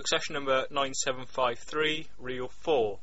Succession number 9753, reel 4.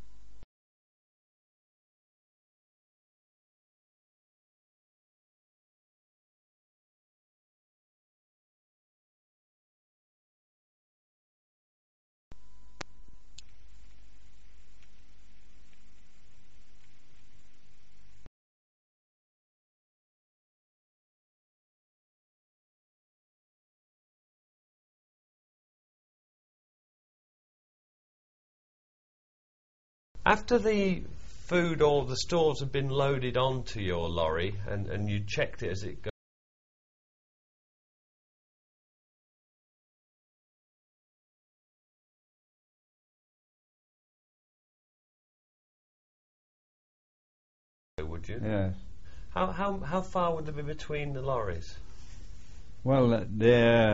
After the food or the stores have been loaded onto your lorry and you checked it as it goes, would you? Yes. How far would there be between the lorries? Well, they're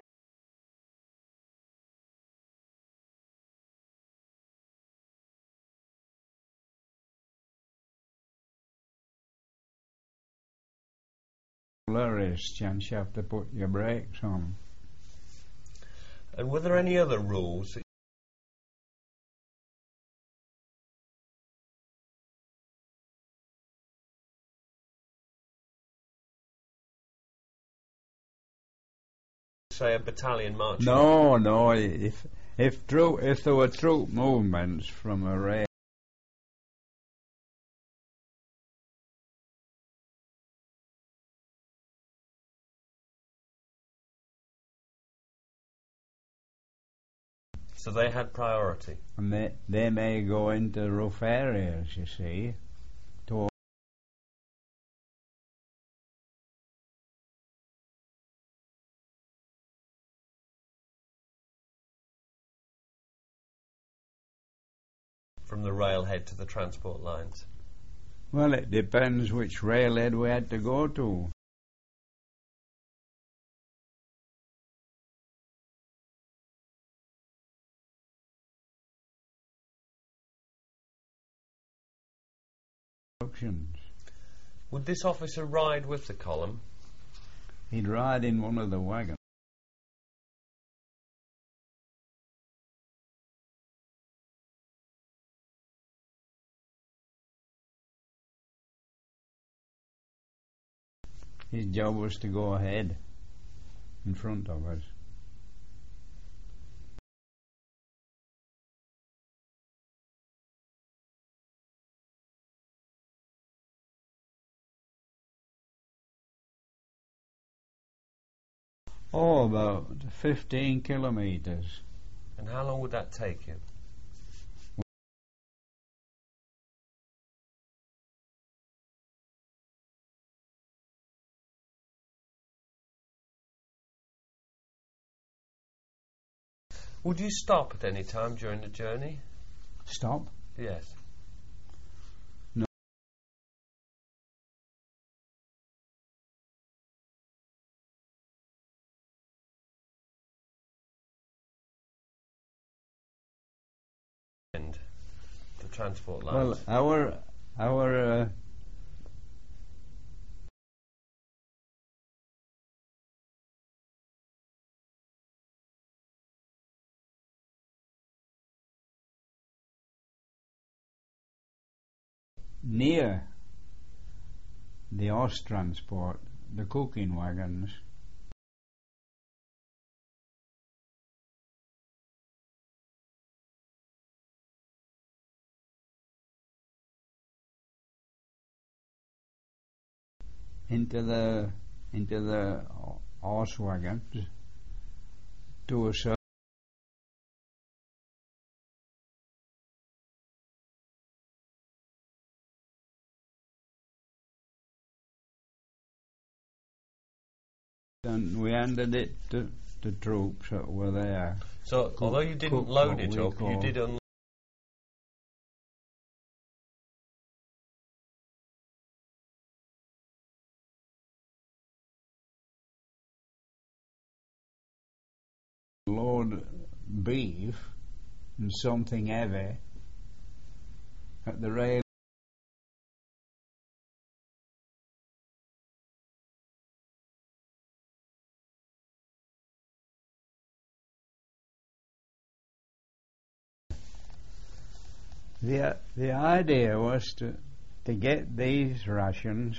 lorries, chance you have to put your brakes on. And were there any other rules that say a battalion marching? No. If there were troop movements from a rail, So they had priority. and they may go into rough areas, you see. From the railhead to the transport lines. Well, it depends which railhead we had to go to. Would this officer ride with the column? He'd ride in one of the wagons. His job was to go ahead in front of us. Oh, about 15 kilometres. And how long would that take you? Would you stop at any time during the journey? Stop? Yes. No. And the transport Well, lines. our near the horse transport, the cooking wagons, into the horse wagons to a certain and we handed it to the troops that were there. So, although you didn't load it up, you did load beef and something heavy at the rail. The idea was to get these rations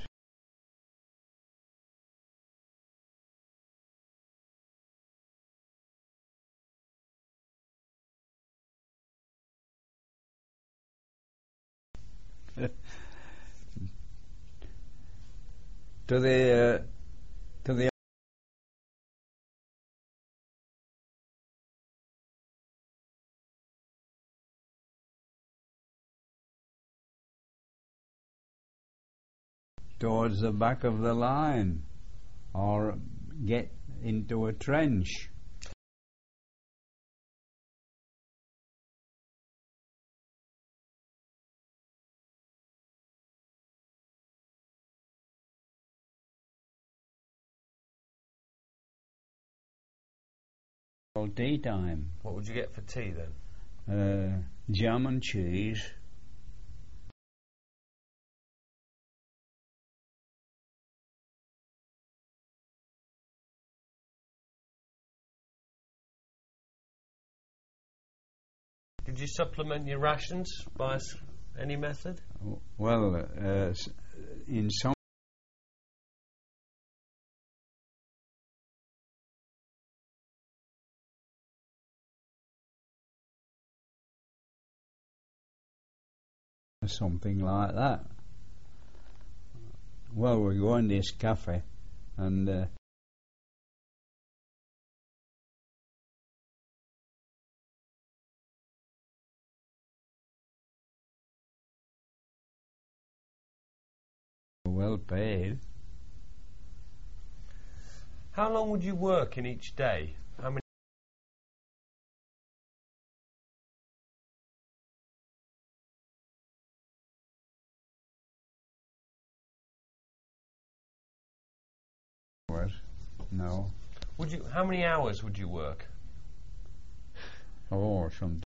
to the towards the back of the line, or get into a trench. Tea time. What would you get for tea then? Jam and cheese. Did you supplement your rations by any method? Well, in some something like that. Well, we go in this cafe and well paid. How long would you work in each day? How many? Hours? No. Would you? How many hours would you work? Oh, some.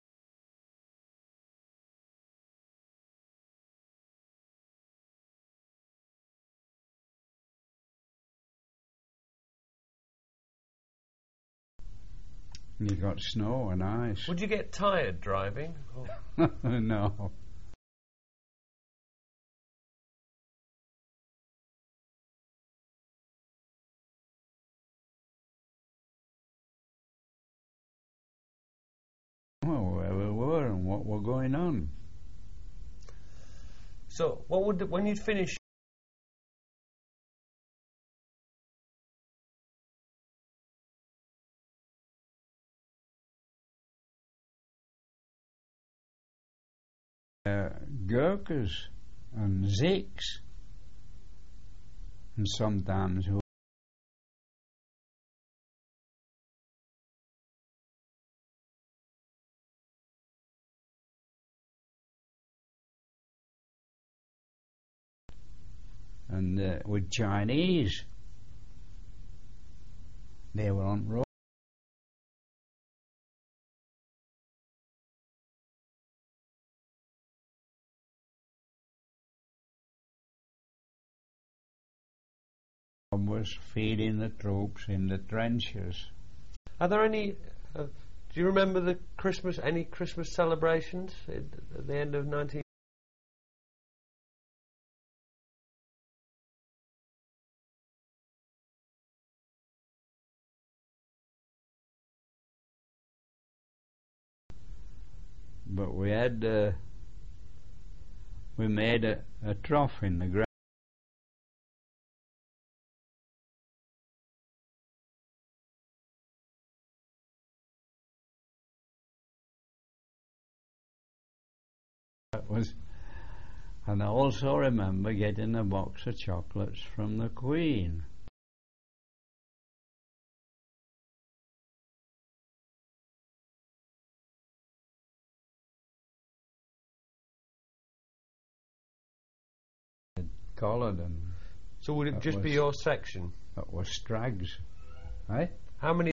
You got snow and ice. Would you get tired driving? No. Well, where we were and what were going on. So, what would when you'd finish? Gurkhas and Ziks, and sometimes and with Chinese, they were on road. Was feeding the troops in the trenches. Are there any? Do you remember any Christmas celebrations at the end of 19? But we made a trough in the ground. And I also remember getting a box of chocolates from the Queen. Collared and. So would it just be your section? That was Strags, eh? How many?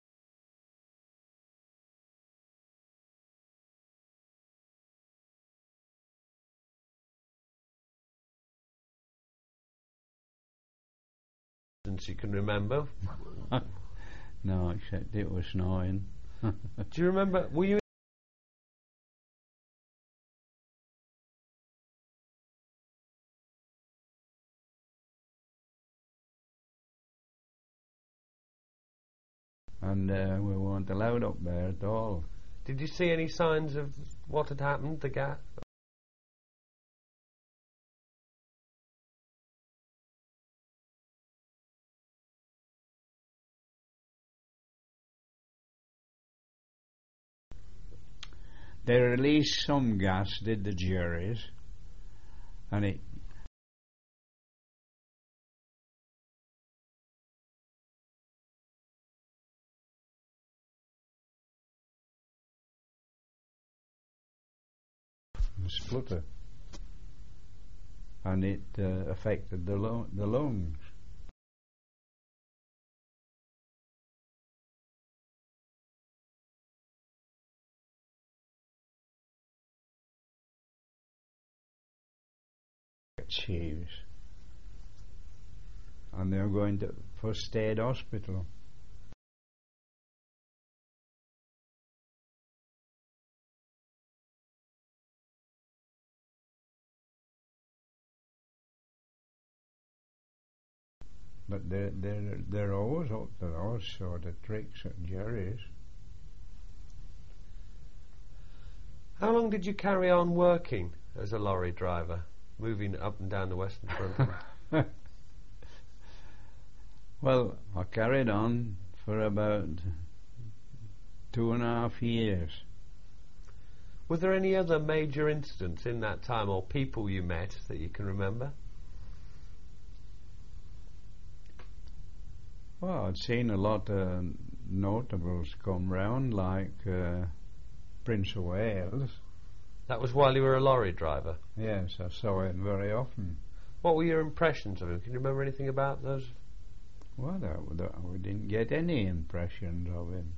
You can remember? No, except it was snowing. Do you remember? Were you and we weren't allowed up there at all. Did you see any signs of what had happened, the gas? They released some gas, did the juries, and it splutter, and it affected the lungs. Cheese, and they're going to First Aid Hospital. But they're always up to those sort of tricks at Jerry's. How long did you carry on working as a lorry driver, moving up and down the Western Front? Well, I carried on for about 2.5 years. Was there any other major incidents in that time, or people you met that you can remember? Well, I'd seen a lot of notables come round, like Prince of Wales. That was while you were a lorry driver? Yes, I saw him very often. What were your impressions of him? Can you remember anything about those? Well, we didn't get any impressions of him.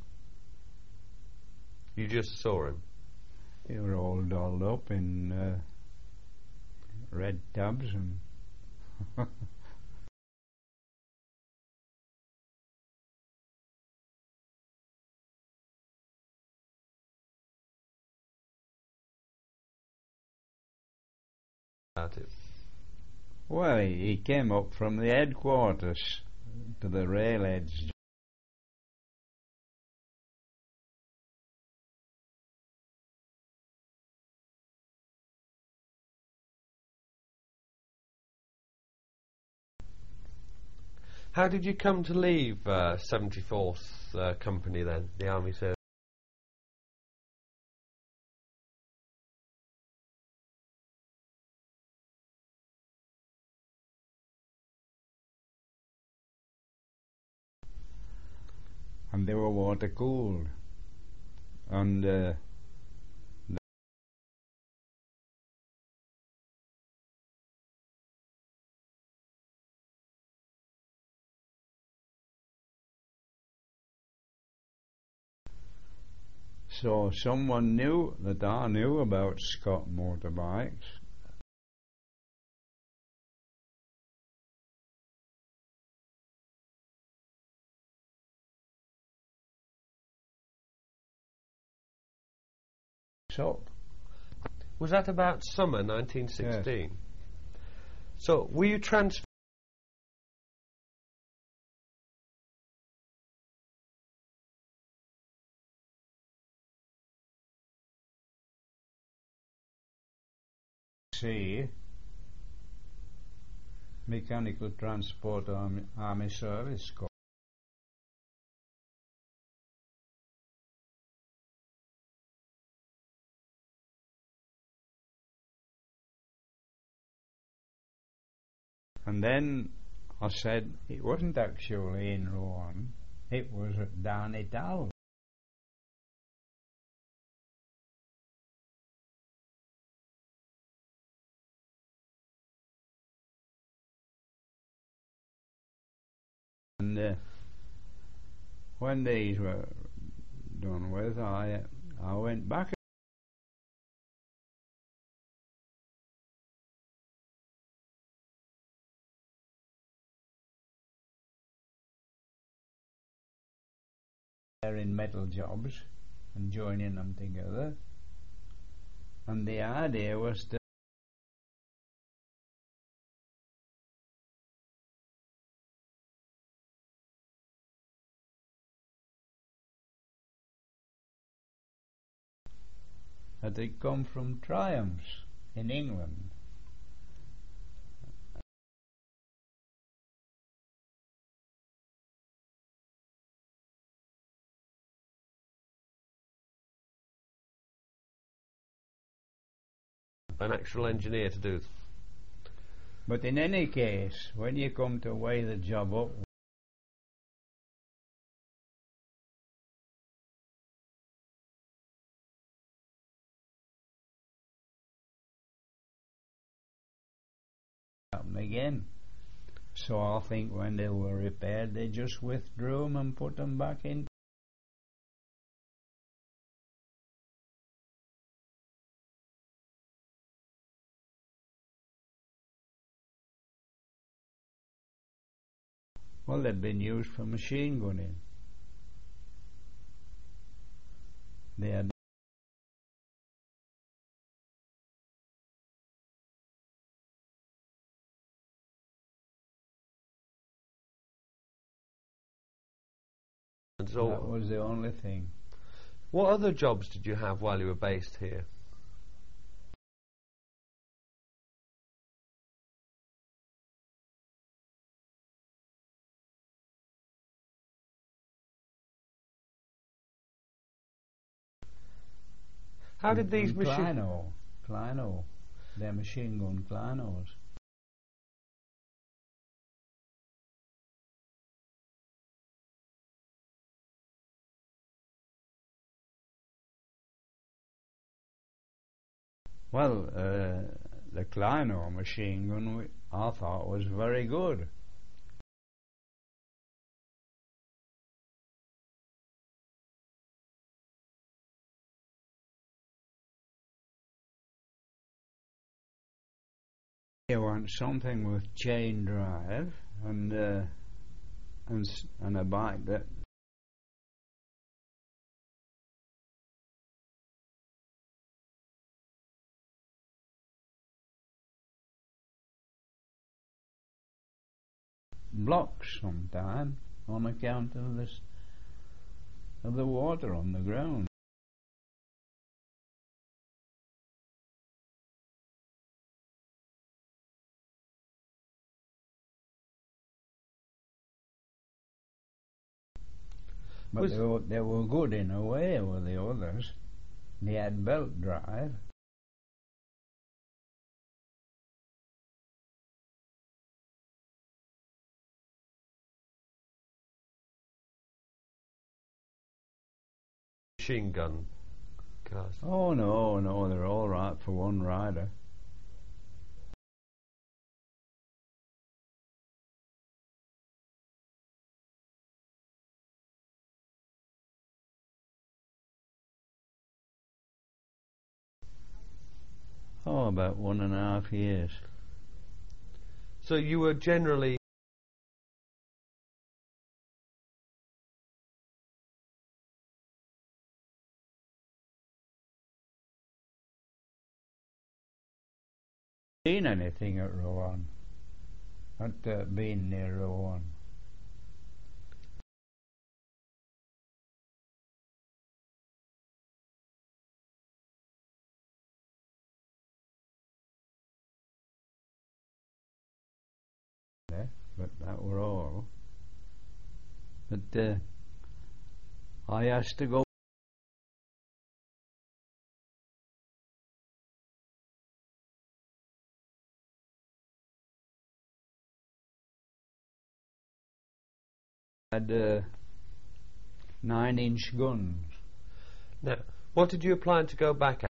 You just saw him? He was all dolled up in red tubs and About it. well, he came up from the headquarters to the railheads. How did you come to leave 74th Company then, the Army Service? And they were water cooled, and so someone knew that I knew about Scott motorbikes. Up. Was that about summer 1916? Yes. So were you transferred? See, Mechanical Transport Army Service Corps. And then I said it wasn't actually in Rouen, it was at Darnétal. And when these were done with, I went back there in metal jobs and joining them together. And the idea was to that they come from Triumphs in England. An actual engineer to do. But in any case, when you come to weigh the job up, happen again. So I think when they were repaired, they just withdrew them and put them back in. Well, they'd been used for machine gunning. They had And so, that was the only thing. what other jobs did you have while you were based here? How did these machines? Kleino, they're machine gun Kleinos. Well, the Kleino machine gun I thought was very good. You want something with chain drive and a bike that blocks sometime on account of this of the water on the ground. But they were good in a way with the others. They had belt drive. Machine gun cars. Oh no, they're all right for one rider. Oh, about 1.5 years. So you were generally Seen anything at Rowan? Not been near Rowan. But that were all. But I asked to go. Had 9-inch guns. now. What did you plan to go back at?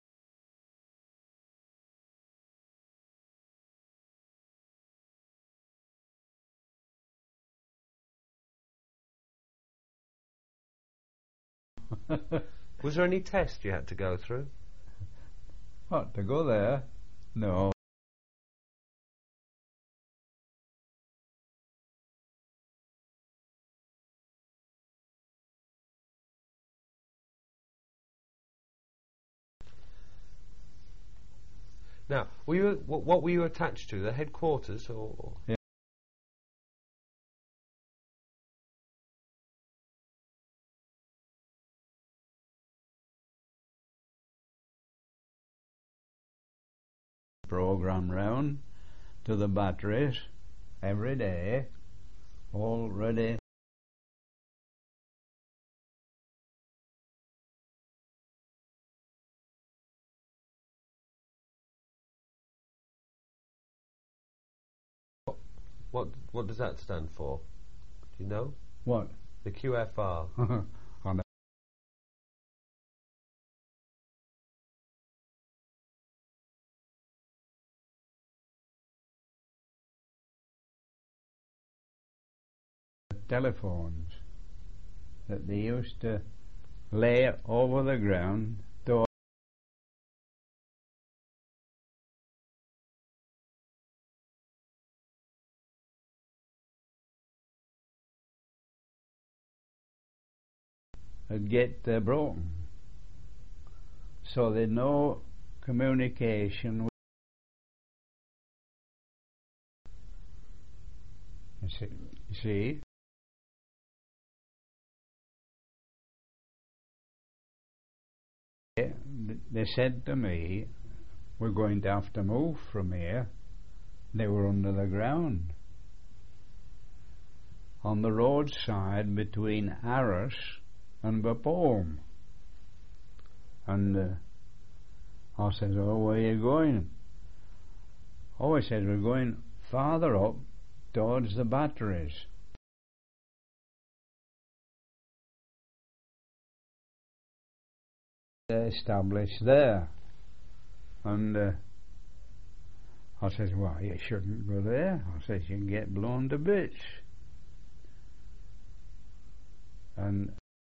Was there any test you had to go through? What, to go there? No. Now, were you what were you attached to? The headquarters or? Yeah. program round to the batteries every day, all ready. What does that stand for? Do you know? What? The QFR. On the telephones that they used to lay over the ground. Would get broken, so there'd no communication. You see, they said to me, "We're going to have to move from here." They were under the ground on the roadside between Arras and Bapaume. And I said, "Oh, where are you going?" "Oh," I said, "we're going farther up towards the batteries." They're established there. And I said, "Well, you shouldn't go there." I said, "You can get blown to bits." And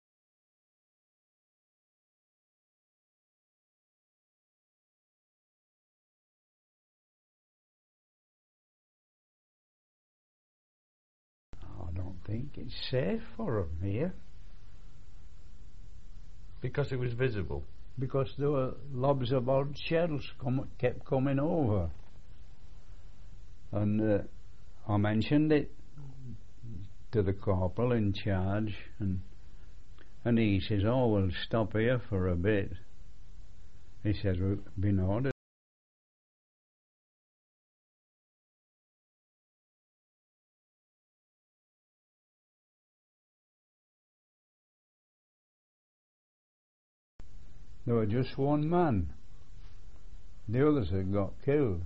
I don't think it's safe for them here. Because it was visible. Because there were lobs of odd shells kept coming over. And I mentioned it to the corporal in charge, and he says, "Oh, we'll stop here for a bit." He says, "We've been ordered." There was just one man. The others had got killed.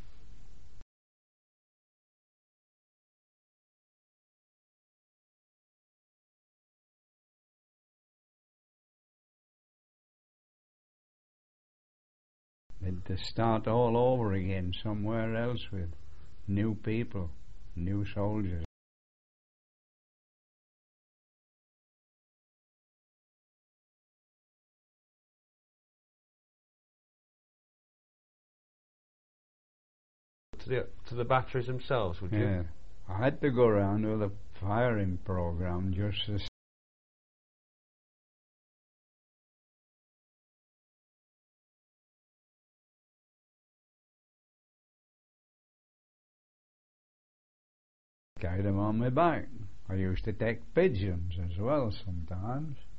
They'd to start all over again somewhere else with new people, new soldiers. To the batteries themselves, would you? Yeah. I had to go around with a firing program just to carry them on my back. I used to take pigeons as well sometimes.